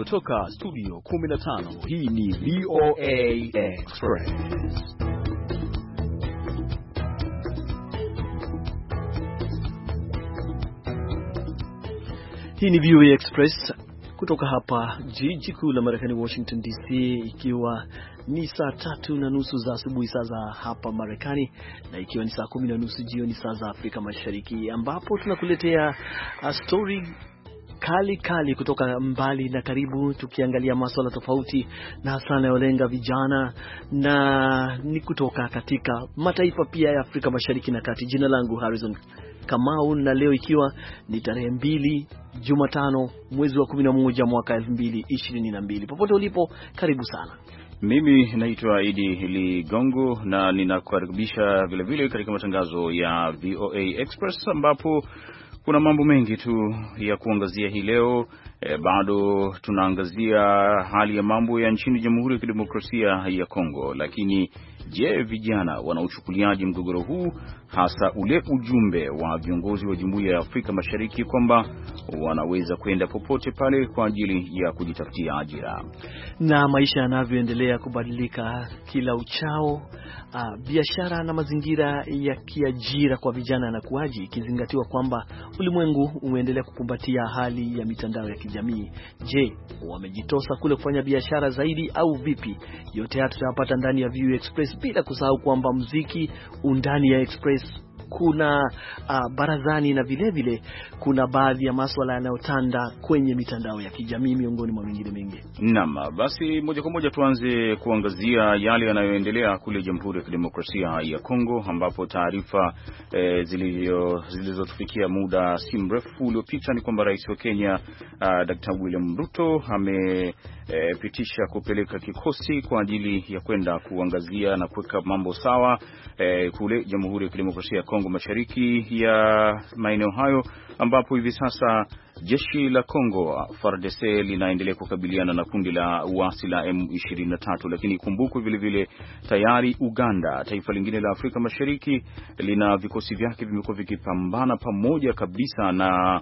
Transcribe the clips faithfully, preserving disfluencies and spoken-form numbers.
kutoka studio kumi na tano, hii ni V O A Express. Hii ni V O A Express kutoka hapa jiji kuu la Marekani, Washington D C, ikiwa ni saa tatu na nusu za asubuhi saa za hapa Marekani, na ikiwa ni saa kumi na nusu jioni saa za Afrika Mashariki, ambapo tunakuletea story kali kali kutoka mbali na karibu, tukiangalia masuala tofauti na hasa yanayolenga vijana, na ni kutoka katika mataifa pia ya Afrika Mashariki na Kati. Jina langu Harrison Kamau, na leo ikiwa ni tarehe mbili Jumatano mwezi wa kumi na moja mwaka elfu mbili ishirini na mbili. Popote ulipo, karibu sana. Mimi naitwa Idi Ligongo na ninakukaribisha vile vile katika matangazo ya V O A Express, ambapo kuna mambo mengi tu ya kuangazia hii leo. E, bado tunaangazia hali ya mambo ya nchini Jamhuri ya Kidemokrasia ya Kongo, lakini je, vijana wanauchukuliaje mgogoro huu, hasa ule ujumbe wa viongozi wa Jumuiya ya Afrika Mashariki kwamba wanaweza kwenda popote pale kwa ajili ya kujitafutia ajira? Na maisha yanavyoendelea kubadilika kila uchao, biashara na mazingira ya kiajira kwa vijana yanakuaje, ikizingatiwa kwamba ulimwengu umeendelea kukumbatia hali ya mitandao ya kijamii? Je, wamejitosa kule kufanya biashara zaidi au vipi? Yote haya tutayapata ndani ya V O A Express, bila kusahau kwamba muziki undani ya Express, kuna uh, barazani, na vile vile kuna baadhi ya masuala yanayotanda kwenye mitandao ya kijamii, miongoni mwa mengine mengi. Naam, basi moja kwa moja tuanze kuangazia yale yanayoendelea kule Jamhuri ya Kidemokrasia ya Kongo, ambapo taarifa eh, zilizotufikia muda si mrefu uliopita ni kwamba Rais wa Kenya uh, Daktari William Ruto amepitisha eh, kupeleka kikosi kwa ajili ya kwenda kuangazia na kuweka mambo sawa eh, kule Jamhuri ya Kidemokrasia ya Kongo, mashariki ya maeneo hayo, ambapo hivi sasa jeshi la Kongo F A R D C linaendelea kukabiliana na kundi la uasi la M ishirini na tatu. Lakini kumbukwe vile vile tayari Uganda, taifa lingine la Afrika Mashariki, lina vikosi vyake vimekuwa vikipambana pamoja kabisa na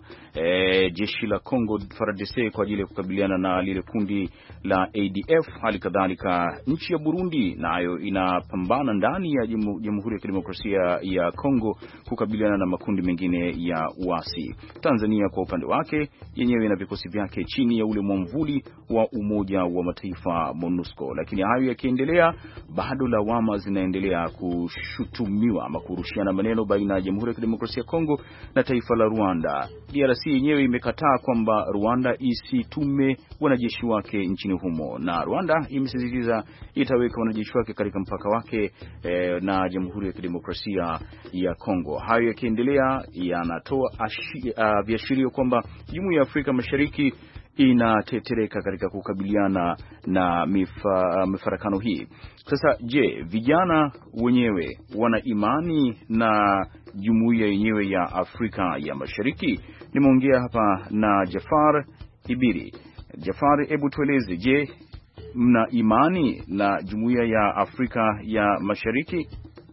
e, jeshi la Kongo F A R D C kwa ajili ya kukabiliana na lile kundi la A D F. Hali kadhalika nchi ya Burundi nayo inapambana ndani ya Jamhuri ya Kidemokrasia ya Kongo kukabiliana na makundi mengine ya uasi. Tanzania kwa upande wake yenyewe ina vikosi vyake chini ya ule mwamvuli wa Umoja wa Mataifa MONUSCO. Lakini hayo yakiendelea, bado lawama zinaendelea kushutumiwa ama kurushiana maneno baina ya Jamhuri ya Kidemokrasia ya Kongo na taifa la Rwanda. D R C yenyewe imekataa kwamba Rwanda isitume wanajeshi wake nchini humo, na Rwanda imesisitiza itaweka wanajeshi wake katika mpaka wake eh, na Jamhuri ya Kidemokrasia ya Kongo. Hayo yakiendelea yanatoa uh, viashirio kwamba Jumuiya ya Afrika Mashariki inatetereka katika kukabiliana na mifa, mifarakano hii. Sasa je, vijana wenyewe wana imani na jumuiya yenyewe ya Afrika ya Mashariki? Nimeongea hapa na Jafar Ibiri. Jafar, hebu tueleze, je, mna imani na jumuiya ya Afrika ya Mashariki?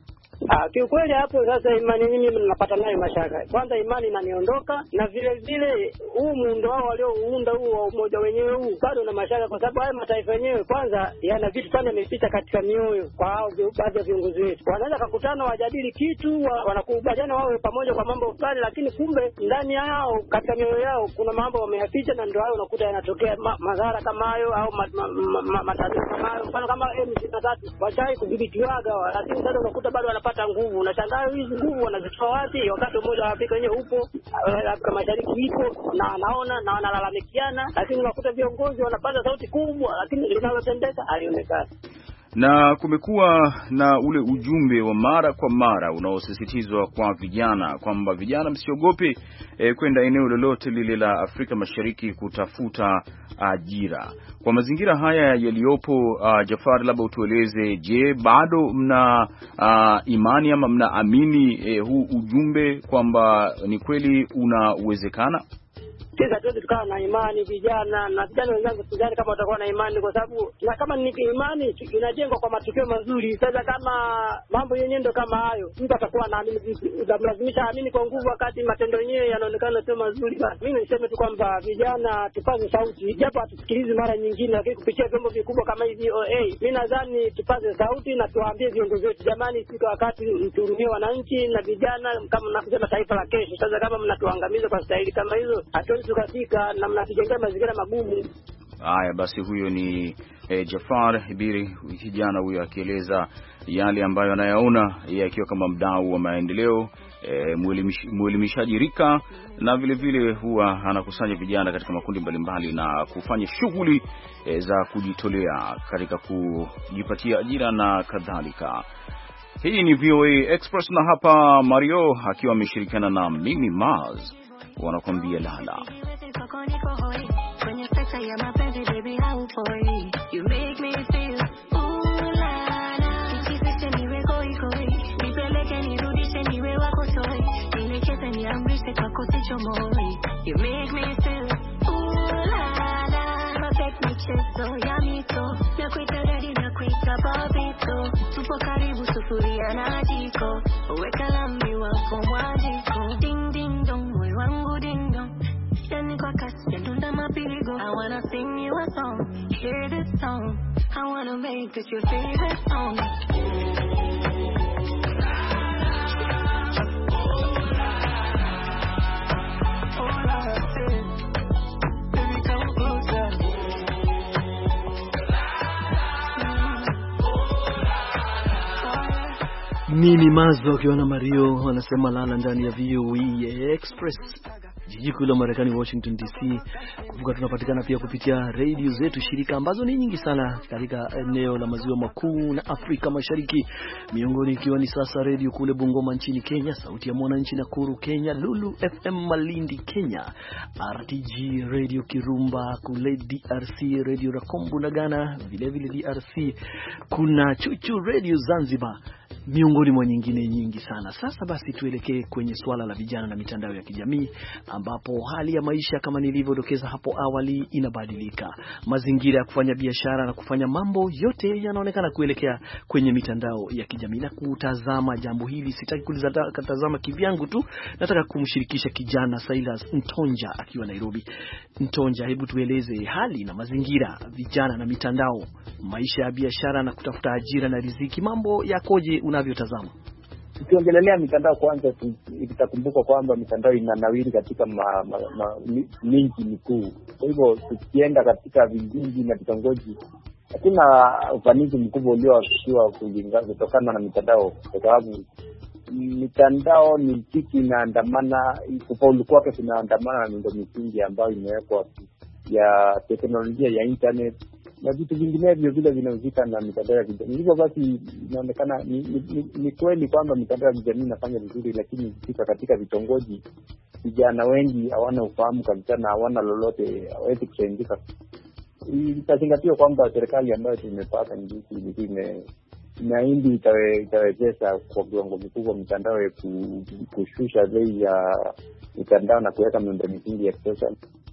Ah, kiukweli hapo sasa imani mimi ninapata nayo mashaka. Kwanza imani inaniondoka, na vile vile huu muundo wao waliounda huu wa umoja wenyewe huu bado na mashaka, kwa sababu haya mataifa yenyewe kwanza yana vitu sana vimepita katika mioyo kwa hao baadhi ya viongozi wetu. Wanaweza kukutana wajadili kitu, wanakubaliana wawe pamoja kwa mambo fulani, lakini kumbe ndani yao katika mioyo yao kuna mambo wameyaficha, na ndio hayo unakuta yanatokea ma, madhara kama hayo au matatizo ma, ma, ma, kama hayo. Mfano kama M ishirini na tatu wachai kudhibitiwaga, lakini sasa unakuta bado wanapata nguvu. Unashangaa hizi nguvu wanazitoa wapi wakati umoja wa Afrika wenyewe upo, Afrika Mashariki ipo na wanaona na wanalalamikiana, lakini unakuta viongozi wanapata sauti kubwa, lakini linalotendeka halionekani. Na kumekuwa na ule ujumbe wa mara kwa mara unaosisitizwa kwa vijana kwamba vijana msiogope e, kwenda eneo lolote lile la Afrika Mashariki kutafuta ajira. Kwa mazingira haya yaliyopo, uh, Jafar, labda utueleze, je, bado mna uh, imani ama mnaamini eh, huu ujumbe kwamba ni kweli unawezekana? sisi hatuwezi tukawa na imani vijana na vijana wenzangu, sidhani kama watakuwa na imani, kwa sababu na kama ni imani inajengwa kwa matukio mazuri. Sasa kama mambo yenyewe ndo kama hayo, mtu atakuwa anaamini vipi? Utamlazimisha aamini kwa nguvu wakati matendo yenyewe yanaonekana sio mazuri. Basi mimi niseme tu kwamba vijana tupaze sauti, japo hatusikilizi mara nyingine, lakini kupitia vyombo vikubwa kama hivi O A, mimi nadhani tupaze sauti na tuwaambie viongozi wetu, jamani, sika wakati mtuhurumie wananchi na vijana, kama mnasema taifa la kesho. Sasa kama mnatuangamiza kwa staili kama hizo, hatuwezi tukafika na mnatujengea mazingira magumu. Haya basi, huyo ni eh, Jafar Ibiri, kijana huyo akieleza yale ambayo anayaona yeye akiwa kama mdau wa maendeleo, eh, muelimishaji rika, na vile vile huwa anakusanya vijana katika makundi mbalimbali na kufanya shughuli eh, za kujitolea katika kujipatia ajira na kadhalika. Hii ni V O A Express na hapa Mario akiwa ameshirikiana na Mimi Maz wanakuambia lala. You make me feel ooh la la. Nikisema niwe koi koi, nipeleke nirudishe niwe wako toy. Nielekeze niamrishe kwako sichomoi. You make me feel ooh la la. Perfect michezo ya mito, nakuita daddy nakuita babito. Tupo karibu sufuria na jiko, weka lambi wako mwajiko. Ding ding dong, moyo wangu ding dong. Yani kwa kasi ya dunda mapigo. I wanna sing you a song, hear this song. I wanna make this your favorite song. Mimi Mazo akiwa na Mario wanasema lala ndani ya V O A Express, jiji kuu la Marekani Washington D C. Kumbuka tunapatikana pia kupitia radio zetu shirika ambazo ni nyingi sana katika eneo la maziwa makuu na Afrika Mashariki, miongoni ikiwa ni sasa radio kule Bungoma nchini Kenya, Sauti ya Mwananchi Nakuru Kenya, Lulu F M Malindi Kenya, R T G Radio Kirumba kule D R C, Radio Rakombu na Ghana, vile vile D R C kuna Chuchu Radio Zanzibar, miongoni mwa nyingine nyingi sana. Sasa basi tuelekee kwenye swala la vijana na mitandao ya kijamii, ambapo hali ya maisha kama nilivyodokeza hapo awali inabadilika. Mazingira ya kufanya biashara na kufanya mambo yote yanaonekana kuelekea kwenye mitandao ya kijamii. Na kutazama jambo hili, sitaki kulitazama kivyangu tu, nataka kumshirikisha kijana Silas Ntonja akiwa Nairobi. Ntonja, hebu tueleze hali na mazingira vijana na mitandao, maisha ya biashara na kutafuta ajira na riziki, mambo yakoje unavyotazama? Tukiongelelea mitandao kwanza, tutakumbuka kwamba mitandao inanawiri katika ma, ma, ma, mingi mikuu. Kwa hivyo tukienda katika vijiji na vitongoji, hakuna ufanisi mkubwa ulioafikiwa kulingana kutokana na mitandao, kwa sababu mitandao ni kitu inaandamana, kufaulu kwake kunaandamana na miundo misingi ambayo imewekwa ya teknolojia ya internet na vitu vinginevyo vile vinahusika na mitandao ya kijamii. Hivyo basi inaonekana ni, ni, ni kweli kwamba mitandao ya kijamii inafanya vizuri, lakini ikifika katika vitongoji, vijana wengi hawana ufahamu kabisa na hawana lolote, hawezi kusaidika. Itazingatiwa kwamba serikali ambayo tumepata nchi ime inaindi itawezesha kwa kiwango kikubwa mitandao ya kushusha bei ya mitandao na kuweka miundo misingi ya kisasa.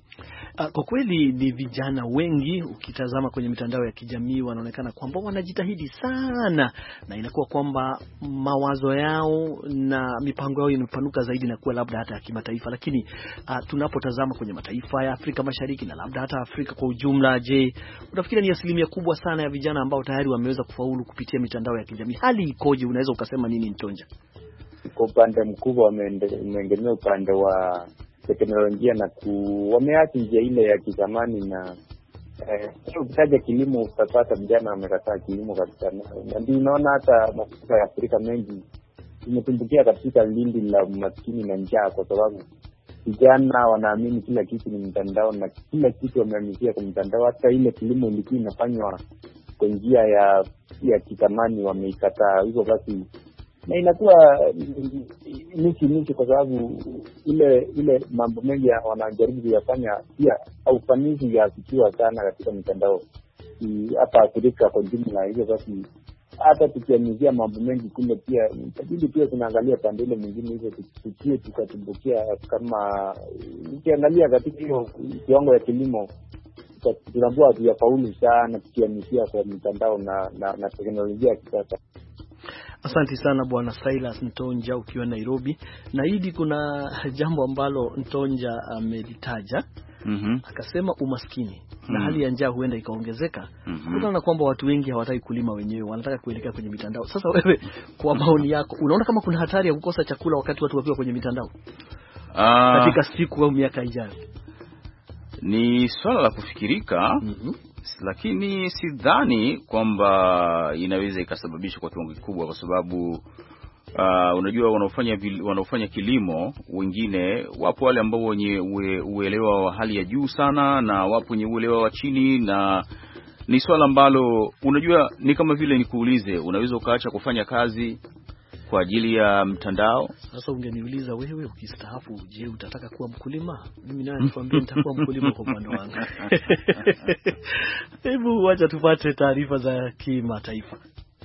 Kwa kweli ni vijana wengi ukitazama kwenye mitandao ya kijamii wanaonekana kwamba wanajitahidi sana, na inakuwa kwamba mawazo yao na mipango yao inapanuka zaidi na kuwa labda hata ya kimataifa. Lakini uh, tunapotazama kwenye mataifa ya Afrika Mashariki na labda hata Afrika kwa ujumla, je, unafikiri ni asilimia kubwa sana ya vijana ambao tayari wameweza kufaulu kupitia mitandao ya kijamii? Hali ikoje? Unaweza ukasema nini, Ntonja? Kwa upande mkubwa wameendelea upande wa teknolojia na ku wameacha njia ile ya kizamani, na eh ukitaja kilimo utapata vijana wamekataa kilimo kabisa. Na ndio unaona hata mataifa ya Afrika mengi imetumbukia katika lindi la maskini na njaa, kwa sababu vijana wanaamini kila kitu ni mtandao na kila kitu wamehamia kwa mtandao. Hata ile kilimo ilikuwa inafanywa kwa njia ya ya kizamani wameikataa. Hivyo basi na inakuwa nchi nchi, kwa sababu ile ile mambo mengi wanajaribu kuyafanya pia au ufanisi yafikiwa sana katika mitandao hapa Afrika kwa jumla. Hivyo basi hata tukiamizia mambo mengi kule, pia itabidi pia tunaangalia pande ile mwingine hizo, tusikie tukatumbukia. Kama ukiangalia katika hiyo kiwango ya kilimo, tunakuwa hatujafaulu sana tukiamizia kwa mitandao na, na, na teknolojia ya kisasa. Asante sana Bwana Silas Ntonja ukiwa Nairobi. Na hidi kuna jambo ambalo Ntonja amelitaja. Mhm. Akasema umaskini Mm-hmm. na hali ya njaa huenda ikaongezeka. Mm-hmm. Kutokana na kwamba watu wengi hawataki kulima wenyewe, wanataka kuelekea kwenye mitandao. Sasa wewe, kwa maoni yako, unaona kama kuna hatari ya kukosa chakula wakati watu wakiwa kwenye mitandao? Uh, katika siku au miaka ijayo? Ni swala la kufikirika. Mm-hmm. Lakini sidhani kwamba inaweza ikasababisha kwa kiwango kikubwa, kwa sababu uh, unajua wanaofanya wanaofanya kilimo wengine, wapo wale ambao wenye uelewa wa hali ya juu sana na wapo wenye uelewa wa chini, na ni swala ambalo unajua ni kama vile nikuulize, unaweza ukaacha kufanya kazi kwa ajili ya mtandao? Sasa ungeniuliza wewe ukistaafu, je, utataka kuwa mkulima? Mimi naye nikwambia nitakuwa mkulima kwa upande wangu. Hebu wacha tupate taarifa za kimataifa.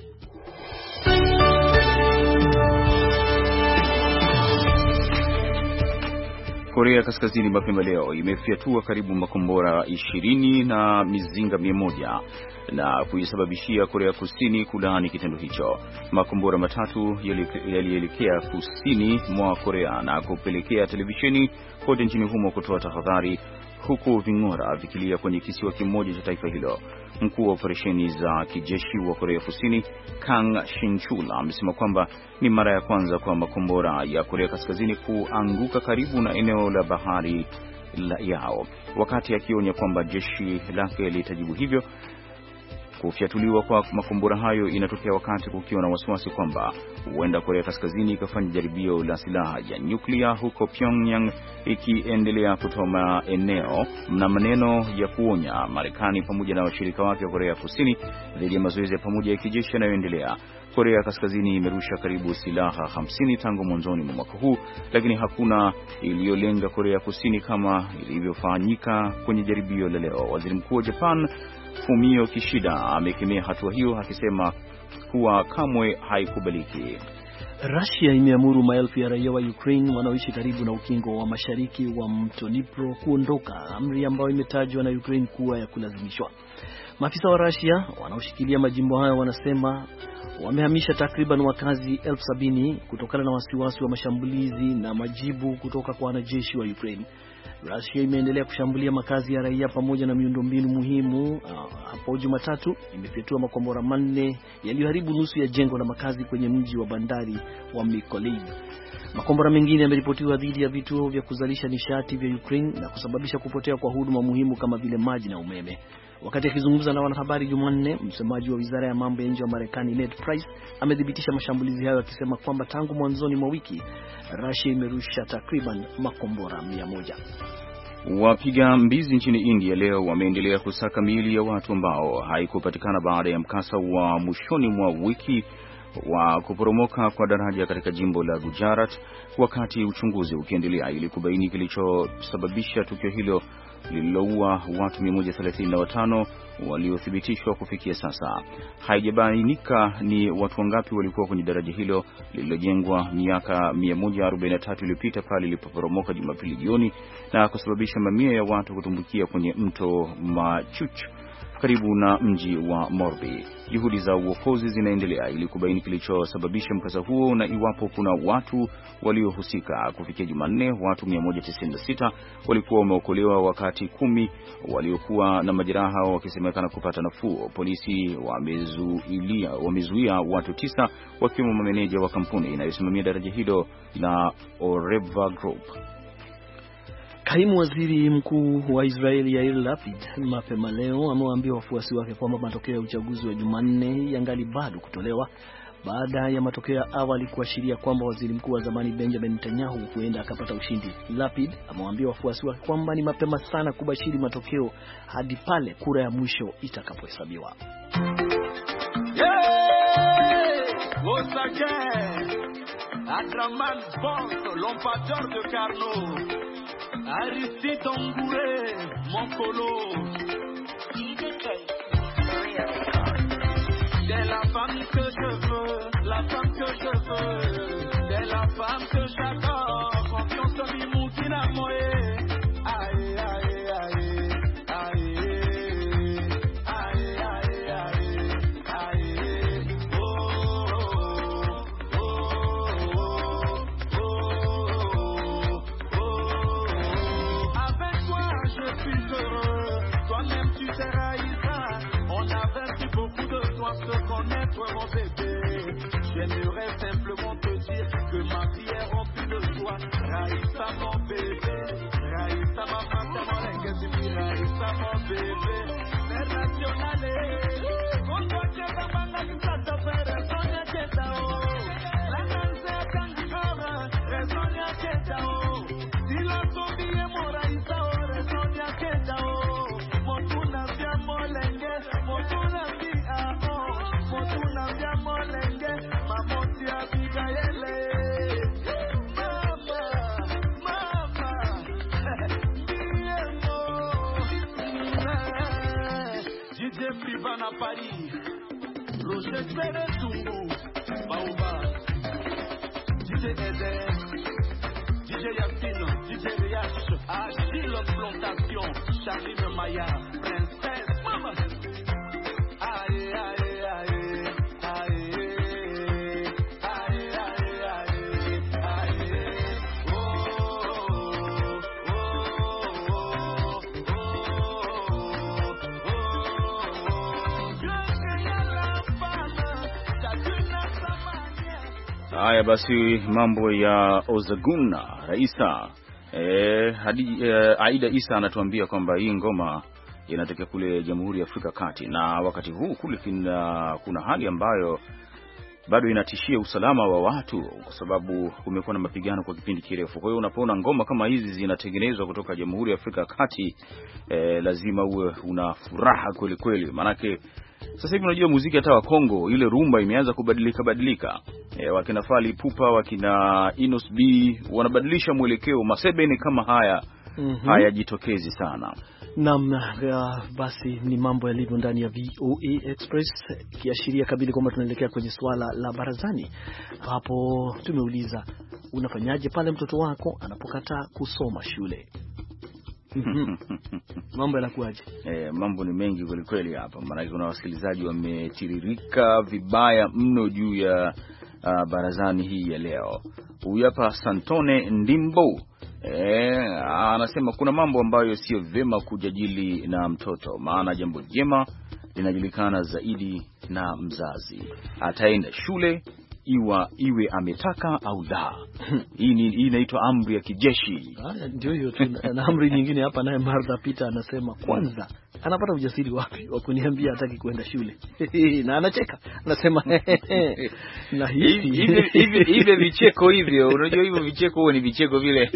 Korea Kaskazini mapema leo imefyatua karibu makombora ishirini na mizinga mia moja na kuisababishia Korea Kusini kulaani kitendo hicho. Makombora matatu yalielekea kusini mwa Korea na kupelekea televisheni kote nchini humo kutoa tahadhari, huku ving'ora vikilia kwenye kisiwa kimoja cha taifa hilo. Mkuu wa operesheni za kijeshi wa Korea Kusini, Kang Shin-chul, amesema kwamba ni mara ya kwanza kwa makombora ya Korea Kaskazini kuanguka karibu na eneo la bahari la yao, wakati akionya kwamba jeshi lake litajibu hivyo. Kufyatuliwa kwa makombora hayo inatokea wakati kukiwa na wasiwasi kwamba huenda Korea Kaskazini ikafanya jaribio la silaha ya nyuklia, huko Pyongyang ikiendelea kutoa maeneo na maneno ya kuonya Marekani pamoja na washirika wake wa Korea Kusini dhidi ya mazoezi ya pamoja ya kijeshi yanayoendelea. Korea Kaskazini imerusha karibu silaha hamsini tangu mwanzoni mwa mwaka huu, lakini hakuna iliyolenga Korea Kusini kama ilivyofanyika kwenye jaribio la leo. Waziri Mkuu wa Japan Fumio Kishida amekemea hatua hiyo akisema kuwa kamwe haikubaliki. Russia imeamuru maelfu ya raia wa Ukraine wanaoishi karibu na ukingo wa mashariki wa mto Dnipro kuondoka, amri ambayo imetajwa na Ukraine kuwa ya kulazimishwa. Maafisa wa Russia wanaoshikilia majimbo hayo wanasema wamehamisha takriban wakazi elfu sabini kutokana na wasiwasi wa mashambulizi na majibu kutoka kwa wanajeshi wa Ukraine. Russia imeendelea kushambulia makazi ya raia pamoja na miundombinu muhimu. Uh, hapo Jumatatu imefyatua makombora manne yaliyoharibu nusu ya jengo la makazi kwenye mji wa bandari wa Mykolaiv. Makombora mengine yameripotiwa dhidi ya vituo vya kuzalisha nishati vya Ukraine na kusababisha kupotea kwa huduma muhimu kama vile maji na umeme. Wakati akizungumza na wanahabari Jumanne, msemaji wa Wizara ya Mambo ya Nje wa Marekani Ned Price amedhibitisha mashambulizi hayo akisema kwamba tangu mwanzoni mwa wiki Russia imerusha takriban makombora mia moja. Wapiga mbizi nchini India leo wameendelea kusaka miili ya watu ambao haikupatikana baada ya mkasa wa mwishoni mwa wiki wa kuporomoka kwa daraja katika jimbo la Gujarat, wakati uchunguzi ukiendelea ili kubaini kilichosababisha tukio hilo lililoua watu mia moja thelathini na watano waliothibitishwa kufikia sasa. Haijabainika ni watu wangapi walikuwa kwenye daraja hilo lililojengwa miaka mia moja arobaini na tatu iliyopita pale lilipoporomoka Jumapili jioni na kusababisha mamia ya watu kutumbukia kwenye mto Machuch karibu na mji wa Morbi. Juhudi za uokozi zinaendelea ili kubaini kilichosababisha mkasa huo na iwapo kuna watu waliohusika. Kufikia Jumanne, watu mia moja tisini na sita walikuwa wameokolewa, wakati kumi waliokuwa na majeraha wakisemekana kupata nafuu. Polisi wamezuilia wamezuia watu tisa wakiwemo mameneja wa kampuni inayosimamia daraja hilo la Oreva Group. Kaimu waziri mkuu wa Israeli Yair Lapid mapema leo amewaambia wafuasi wake kwamba matokeo ya uchaguzi wa Jumanne yangali bado kutolewa baada ya matokeo ya awali kuashiria kwamba waziri mkuu wa zamani Benjamin Netanyahu huenda akapata ushindi. Lapid amewaambia wafuasi wake kwamba ni mapema sana kubashiri matokeo hadi pale kura ya mwisho itakapohesabiwa. Adraman Bont, l'empatteur de Carnot, Aristide Ongouré, mon colo. T'es la femme que je veux, la femme que je veux. T'es la femme que j'adore. Confiance en l'immoutine moye. Aïe, aïe, aïe, aïe, aïe, aïe, aïe, aïe. Oh, oh, oh, oh, oh. Avec toi, je suis heureux. Toi-même, tu t'es raïsa. On avait vu beaucoup de toi se connaître, mon bébé. J'aimerais simplement te dire que ma vie est remplie de toi. Raïssa, mon bébé. Raïssa, ma femme, mon lingue, Raïssa, mon bébé. C'est national. Con toi, tu es un banga qui s'attend à faire raison, c'est ta oh. La danse est candidat, raison, c'est ta oh. Si la tombie est mon Raïssa, oh, raison, c'est ta oh. Mon tuna, bien mon lingue, mon tuna, bien oh. Mon tuna, bien mon lingue, maman, tu as Abigail. D J Privan à Paris, Roger Pérez Tungu, Baoba, D J Eden, D J Yacine, D J Riach, Agile Plantation, Charline Maya, Princesse, Mama. Aïe, aïe, aïe, aïe, aïe, aïe, aïe, aïe, oh, oh, oh, oh, Haya basi, mambo ya Ozaguna Raisa. Eh, hadi eh, Aida Isa anatuambia kwamba hii ngoma inatokea kule Jamhuri ya Afrika Kati, na wakati huu kule kuna, kuna hali ambayo bado inatishia usalama wa watu kwa sababu kumekuwa na mapigano kwa kipindi kirefu. Kwa hiyo unapoona ngoma kama hizi zinatengenezwa kutoka Jamhuri ya Afrika Kati, eh, lazima uwe una furaha kweli kweli, manake sasa hivi unajua muziki hata wa Kongo ile rumba imeanza kubadilika badilika. E, wakina Fally Ipupa, wakina Inos B wanabadilisha mwelekeo. Masebeni kama haya mm -hmm. hayajitokezi sana. Naam, basi ni mambo yalivyo ndani ya V O A Express, kiashiria kabili kwamba tunaelekea kwenye swala la barazani. Hapo tumeuliza unafanyaje pale mtoto wako anapokataa kusoma shule? Mambo yanakuaje? Eh, mambo ni mengi kweli kweli hapa. Maana kuna wasikilizaji wametiririka vibaya mno juu ya uh, barazani hii ya leo. Huyu hapa Santone Ndimbo eh, anasema kuna mambo ambayo sio vema kujadili na mtoto, maana jambo jema linajulikana zaidi na mzazi. Ataenda shule iwa iwe ametaka au la. Hii ni inaitwa amri ya kijeshi. Ah, ndio hiyo tu. Na amri nyingine hapa naye Martha Peter anasema kwanza anapata ujasiri wapi wa kuniambia hataki kwenda shule? Na anacheka. Anasema na hivi hivi hivi vicheko hivyo. Unajua hivyo vicheko huwa ni vicheko vile.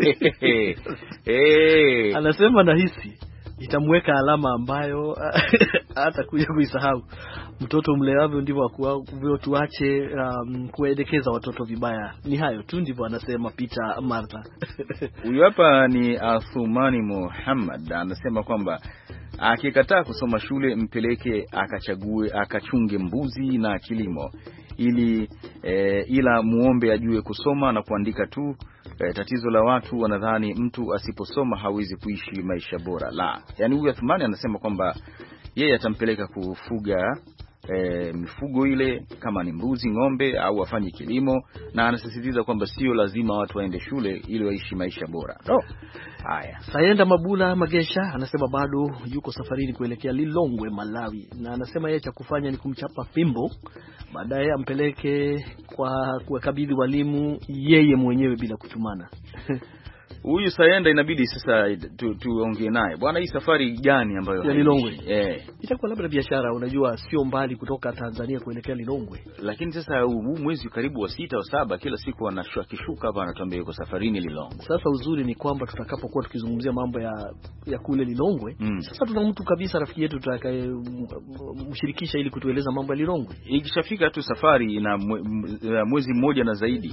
Eh. Anasema nahisi itamweka alama ambayo hata kuja kuisahau. Mtoto mleavyo ndivyo akuavyo, tuache um, kuwaelekeza watoto vibaya. Ni hayo tu ndivyo anasema Peter Martha. Huyu hapa ni Athumani Muhammad anasema kwamba akikataa kusoma shule mpeleke akachague akachunge mbuzi na kilimo ili e, ila muombe ajue kusoma na kuandika tu. E, tatizo la watu wanadhani mtu asiposoma hawezi kuishi maisha bora. La, yani huyu Athumani anasema kwamba yeye atampeleka kufuga E, mifugo ile kama ni mbuzi, ng'ombe au afanye kilimo, na anasisitiza kwamba sio lazima watu waende shule ili waishi maisha bora. Oh. Haya, Sayenda Mabula Magesha anasema bado yuko safarini kuelekea Lilongwe, Malawi, na anasema yeye cha kufanya ni kumchapa fimbo, baadaye ampeleke kwa kuwakabidhi walimu yeye mwenyewe bila kutumana. Huyu Sayenda inabidi sasa tuongee tu naye. Bwana, hii safari gani ambayo ya Lilongwe? Eh. Itakuwa labda biashara, unajua sio mbali kutoka Tanzania kuelekea Lilongwe. Lakini sasa huu mwezi karibu wa sita au saba kila siku anashuka hapa anatuambia yuko safarini Lilongwe. Sasa uzuri ni kwamba tutakapokuwa tukizungumzia mambo ya ya kule Lilongwe, mm. sasa tuna mtu kabisa rafiki yetu tutakaye mshirikisha ili kutueleza mambo ya Lilongwe. Ikishafika tu safari ina mwezi mmoja na zaidi.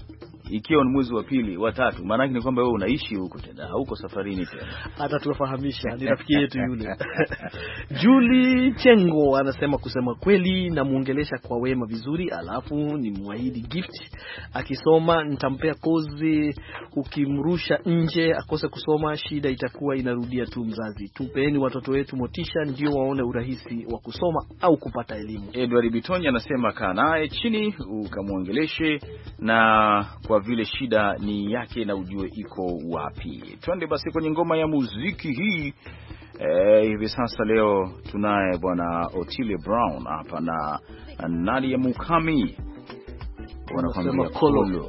ikiwa ni mwezi wa pili wa tatu, maana yake ni kwamba wewe unaishi huko tena, hauko safarini tena. Hata tuwafahamisha ni rafiki yetu yule. Julie Chengo anasema kusema kweli na muongelesha kwa wema vizuri, alafu ni muahidi gift. Akisoma nitampea kozi, ukimrusha nje akose kusoma shida itakuwa inarudia tu mzazi. Tupeni watoto wetu motisha ndio waone urahisi wa kusoma au kupata elimu. Edward Bitonya anasema kaa naye chini ukamuongeleshe, na kwa vile shida ni yake na ujue iko wapi. Twende basi kwenye ngoma ya muziki hii. Eh, hivi sasa leo tunaye bwana Otile Brown hapa na Nadia Mukami wanakwambia Kolo.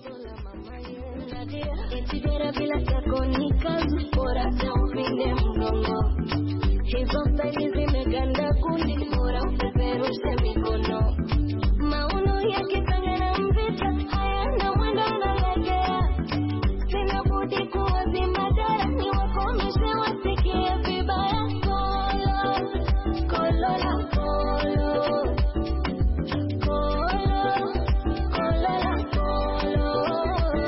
Hizo stali zimeganda kundi bora upeperushe mikono. Mauno yake kangana mvita hayana mwendo unalegea. Sina budi kuwazima dara ni wakomeshe wasikie vibaya. Kolo, kolo la kolo, kolo, kolo la kolo.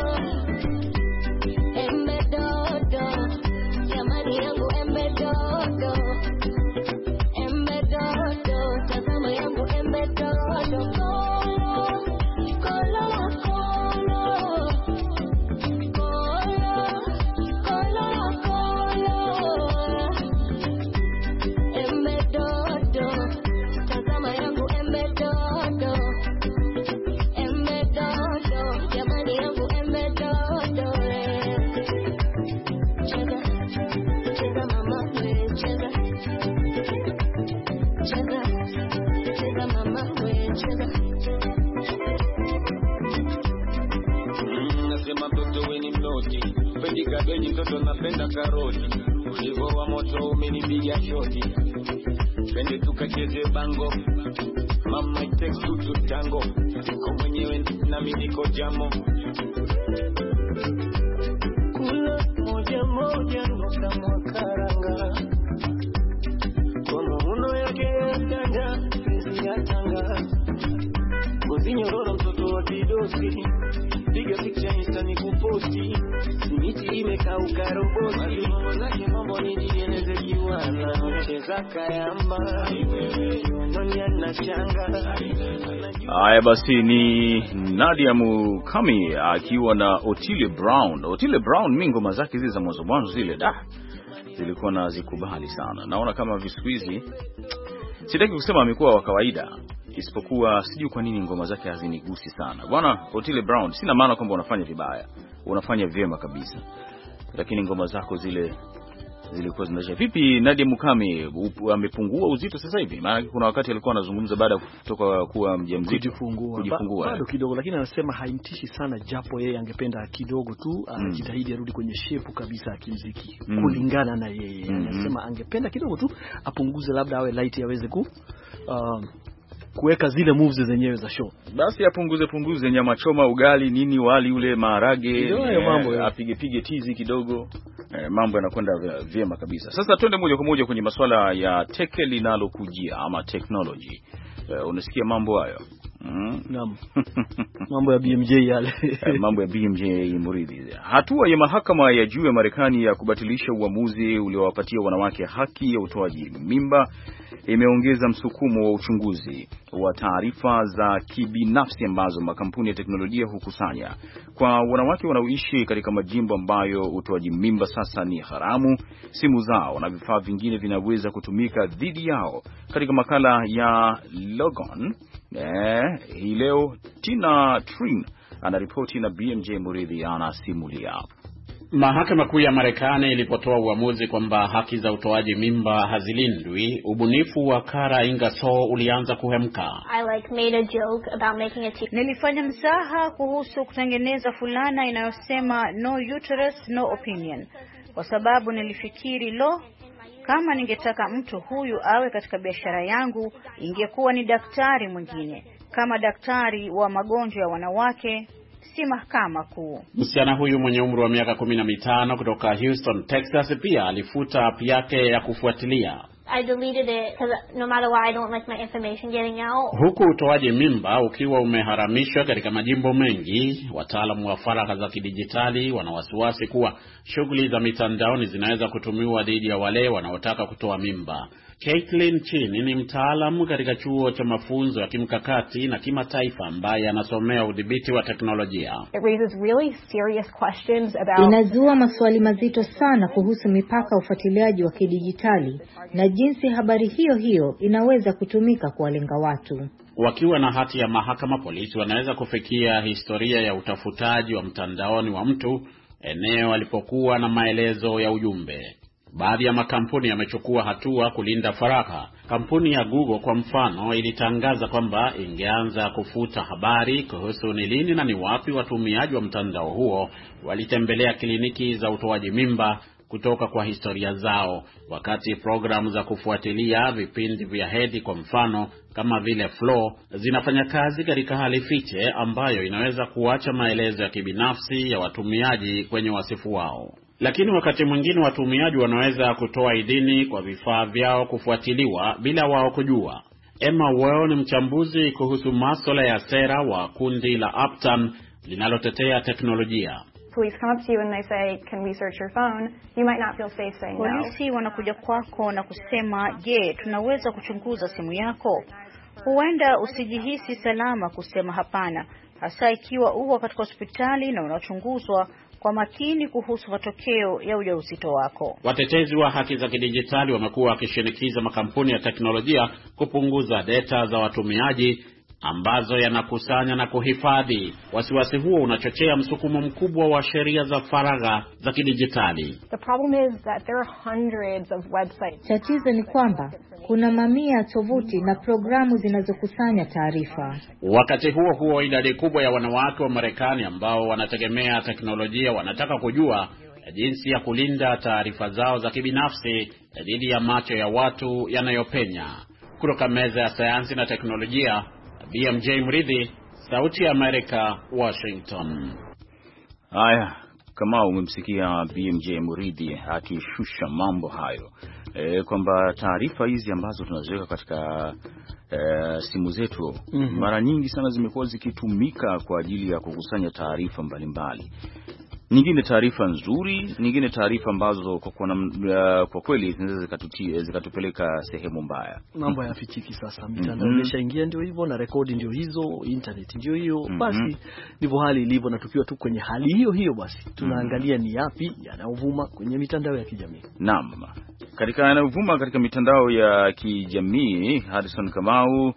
Embe dodo, jamani yangu embe dodo. Embe dodo, tazama yangu embe dodo. Kolo, kolo la kolo, kolo, kolo la kolo. Embe dodo, tazama yangu embe dodo. Embe dodo, jamani yangu embe dodo. Cheza, cheza mama we, cheza. Cheza, cheza mama we, cheza. Nasema mtoto we ni mnoti, pendi kabeji mtoto napenda karoti. Ulivo wa moto umenipiga shoti, pende tukacheze bango. Mama it takes two to tango, niko mwenyewe na mimi niko jamo. Kula moja moja noka mwakaranga, kwa mauno yake ya dada sisi ya tanga. Ngozi nyororo mtoto wa kidosi, piga picha insta ni kuposti. Miti imekauka robosi, mambo zake mambo nijieleze kiwana. Cheza kayamba, ndonya na shanga. Haya basi ni Nadia Mukami akiwa na Otile Brown. Otile Brown mimi ngoma zake zile za mwanzo mwanzo zile da zilikuwa na zikubali sana. Naona kama visikuizi sitaki kusema amekuwa wa kawaida, isipokuwa sijui kwa nini ngoma zake hazinigusi sana. Bwana Otile Brown, sina maana kwamba unafanya vibaya, unafanya vyema kabisa, lakini ngoma zako zile zilikuwa zinasha. Vipi Nadia Mukami, amepungua uzito sasa hivi? Maana kuna wakati alikuwa anazungumza baada ya kutoka kuwa mjamzito kujifungua, kujifungua bado kidogo, lakini anasema haimtishi sana, japo yeye angependa kidogo tu ajitahidi mm. arudi kwenye shape kabisa kimuziki mm. kulingana na yeye. mm-hmm. Anasema angependa kidogo tu apunguze, labda awe light aweze ku uh, kuweka zile moves zenyewe za show. Basi apunguze punguze nyama choma, ugali, nini, wali ule, maharage, eh, mambo apige pige tizi kidogo. Eh, mambo yanakwenda vyema kabisa. Sasa twende moja kwa moja kwenye masuala ya teke linalokujia ama technology. Eh, unasikia mambo hayo? Mm. Naam. Mambo ya B M J yale. Mambo ya B M J Muridhi. Hatua ya mahakama ya juu ya Marekani ya kubatilisha uamuzi uliowapatia wanawake haki ya utoaji mimba imeongeza msukumo wa uchunguzi wa taarifa za kibinafsi ambazo makampuni ya teknolojia hukusanya. Kwa wanawake wanaoishi katika majimbo ambayo utoaji mimba sasa ni haramu, simu zao na vifaa vingine vinaweza kutumika dhidi yao. Katika makala ya Logon eh, hii leo Tina Trin anaripoti na B M J Muridhi anasimulia. Mahakama Kuu ya Marekani ilipotoa uamuzi kwamba haki za utoaji mimba hazilindwi, ubunifu wa Kara Ingersoll ulianza kuhemka. I like made a joke about making a t- Nilifanya mzaha kuhusu kutengeneza fulana inayosema no uterus no opinion, kwa sababu nilifikiri lo, kama ningetaka mtu huyu awe katika biashara yangu ingekuwa ni daktari mwingine, kama daktari wa magonjwa ya wanawake, si mahakama kuu. Msichana huyu mwenye umri wa miaka kumi na mitano kutoka Houston, Texas pia alifuta app yake ya kufuatilia. I deleted it because no matter what I don't like my information getting out. Huku utoaji mimba ukiwa umeharamishwa katika majimbo mengi, wataalamu wa faragha za kidijitali wana wasiwasi kuwa shughuli za mitandaoni zinaweza kutumiwa dhidi ya wale wanaotaka kutoa mimba. Caitlin Chin ni mtaalamu katika chuo cha mafunzo ya kimkakati na kimataifa ambaye anasomea udhibiti wa teknolojia. It raises really serious questions about Inazua maswali mazito sana kuhusu mipaka ufuatiliaji wa kidijitali na jinsi habari hiyo hiyo inaweza kutumika kuwalenga watu. Wakiwa na hati ya mahakama, polisi wanaweza kufikia historia ya utafutaji wa mtandaoni wa mtu, eneo alipokuwa na maelezo ya ujumbe. Baadhi ya makampuni yamechukua hatua kulinda faragha. Kampuni ya Google kwa mfano ilitangaza kwamba ingeanza kufuta habari kuhusu ni lini na ni wapi watumiaji wa mtandao huo walitembelea kliniki za utoaji mimba kutoka kwa historia zao, wakati programu za kufuatilia vipindi vya hedhi kwa mfano kama vile Flow zinafanya kazi katika hali fiche ambayo inaweza kuacha maelezo ya kibinafsi ya watumiaji kwenye wasifu wao. Lakini wakati mwingine watumiaji wanaweza kutoa idhini kwa vifaa vyao kufuatiliwa bila wao kujua. Emma Well ni mchambuzi kuhusu masuala ya sera wa kundi la Upturn linalotetea teknolojia. Police come up to you and they say, "Can we search your phone?" You might not feel safe saying no. Polisi wanakuja kwako na kusema, "Je, tunaweza kuchunguza simu yako?" Huenda usijihisi salama kusema hapana, hasa ikiwa uko katika hospitali na unachunguzwa kwa makini kuhusu matokeo ya ujauzito wako. Watetezi wa haki za kidijitali wamekuwa wakishinikiza makampuni ya teknolojia kupunguza data za watumiaji ambazo yanakusanya na kuhifadhi. Wasiwasi huo unachochea msukumo mkubwa wa sheria za faragha za kidijitali. The problem is that there are hundreds of websites. Tatizo ni kwamba kuna mamia ya tovuti na programu zinazokusanya taarifa. Wakati huo huo, idadi kubwa ya wanawake wa Marekani ambao wanategemea teknolojia wanataka kujua jinsi ya kulinda taarifa zao za kibinafsi dhidi ya macho ya watu yanayopenya. Kutoka meza ya sayansi na teknolojia, B M J Mridhi, Sauti ya Amerika, Washington. Haya, kama umemsikia B M J Mridhi akishusha mambo hayo, e, kwamba taarifa hizi ambazo tunaziweka katika e, simu zetu mm-hmm. mara nyingi sana zimekuwa zikitumika kwa ajili ya kukusanya taarifa mbalimbali. Nyingine taarifa nzuri, nyingine taarifa ambazo kwa kwa, uh, kwa kweli zinaweza zikatupeleka sehemu mbaya. Mambo yafichiki sasa, mitandao mm-hmm. imeshaingia ndio hivyo, na rekodi ndio hizo, internet ndio hiyo, mm-hmm. basi ndivyo hali ilivyo, na tukiwa tu kwenye hali hiyo hiyo basi tunaangalia mm-hmm. ni yapi yanayovuma kwenye mitandao ya kijamii. Naam. Katika yanayovuma katika mitandao ya kijamii, Harrison Kamau,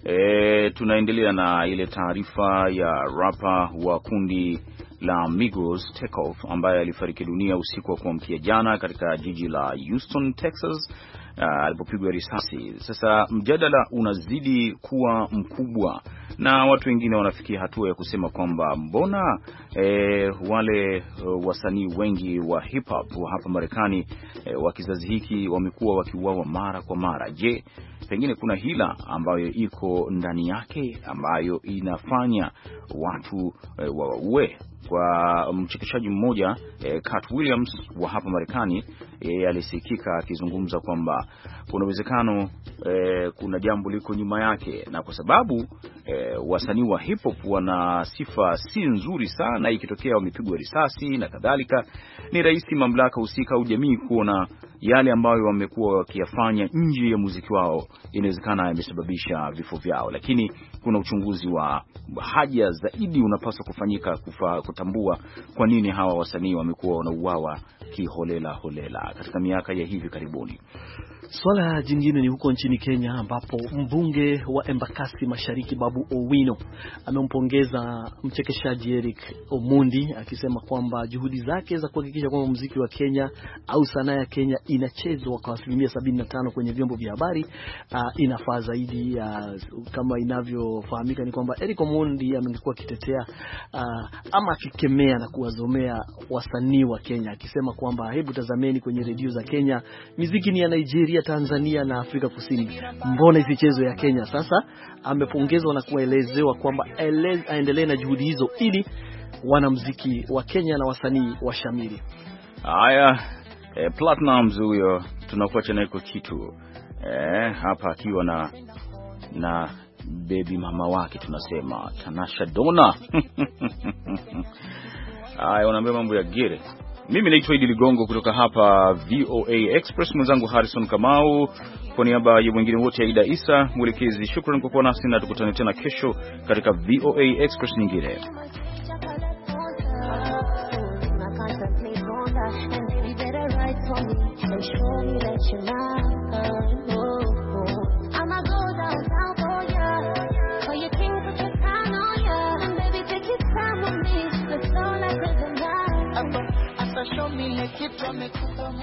e, tunaendelea na ile taarifa ya rapper wa kundi la Migos Takeoff ambaye alifariki dunia usiku wa kuamkia jana katika jiji la Houston, Texas, uh, alipopigwa risasi. Sasa mjadala unazidi kuwa mkubwa na watu wengine wanafikia hatua ya kusema kwamba mbona e, wale uh, wasanii wengi wa hip hop wa hapa Marekani e, wa kizazi hiki wamekuwa wakiuawa mara kwa mara. Je, pengine kuna hila ambayo iko ndani yake ambayo inafanya watu e, waue? Kwa mchekeshaji mmoja eh, Cat Williams wa hapa Marekani eh, alisikika akizungumza kwamba kuna uwezekano eh, kuna jambo liko nyuma yake, na kwa sababu eh, wasanii wa hip hop wana sifa si nzuri sana, ikitokea wamepigwa risasi na kadhalika, ni rahisi mamlaka husika au jamii kuona yale ambayo wamekuwa wakiyafanya nje ya muziki wao inawezekana yamesababisha vifo vyao. Lakini kuna uchunguzi wa haja zaidi unapaswa kufanyika kufa, kutambua kwa nini hawa wasanii wamekuwa wanauawa kiholela holela katika miaka ya hivi karibuni. Swala jingine ni huko nchini Kenya ambapo mbunge wa Embakasi Mashariki Babu Owino amempongeza mchekeshaji Eric Omondi akisema kwamba juhudi zake za kuhakikisha kwamba muziki wa Kenya au sanaa ya Kenya inachezwa kwa asilimia sabini na tano kwenye vyombo vya habari uh, inafaa zaidi. Uh, kama inavyofahamika ni kwamba Eric Omondi amekuwa akitetea uh, ama akikemea na kuwazomea wasanii wa Kenya akisema kwamba hebu tazameni kwenye redio za Kenya, muziki ni ya Nigeria, Tanzania na Afrika Kusini, mbona isichezwe ya Kenya? Sasa amepongezwa na kuelezewa kwamba aendelee na juhudi hizo ili wanamuziki wa Kenya na wasanii washamiri. Haya, eh, Platinumz huyo tunakuacha naye kwa kitu eh, hapa akiwa na na baby mama wake tunasema Tanasha Donna. Haya, unaambia mambo ya gere. Mimi naitwa Idi Ligongo kutoka hapa V O A Express, mwenzangu Harrison Kamau, kwa niaba ya wengine wote, Aida Isa mwelekezi. Shukrani kwa kuwa nasi na tukutane tena kesho katika V O A Express nyingine. Show me like it,